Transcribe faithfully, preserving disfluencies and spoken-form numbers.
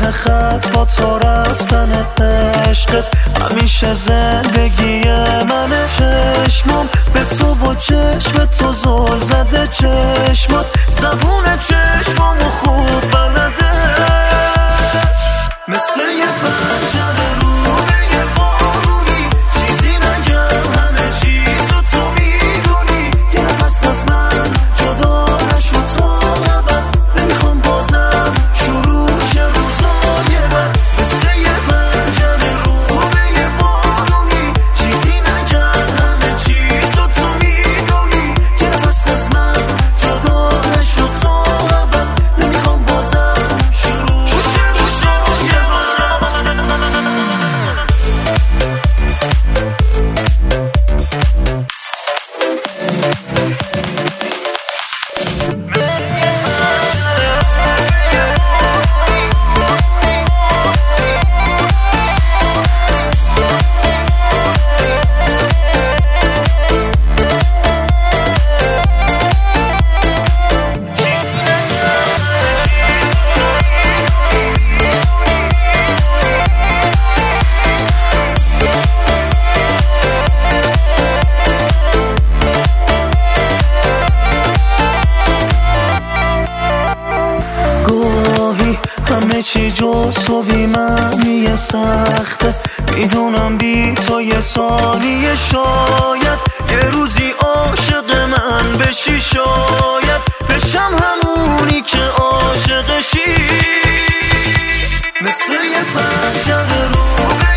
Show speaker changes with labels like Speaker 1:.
Speaker 1: خط با تو رفتن عشقت همیشه زندگی منه. چشمم به تو و چشم تو زل زده، چشمات زبون چشمامو خوب بلده، مثل یه پنجره رو به یه بارونی، چیزی نگم همه چیزو تو میدونی. یه نفس از من جدا نشو تا ابد، نمیخوام بازم شروع شه روزای بد، مثل یه پنجره رو به یه بارونی، چیزی نگم همه چیزو تو میدونی. یه نفس از من جدا نشو تا ابد، نمیخوام بازم شروع شه روزای همه چی جز تو بی معنی سخته، میدونم بی تو یه ثانیه شاید یه روزی عاشق من بشی، شاید بشم همونی که عاشقشی، مثل یه پنجره رو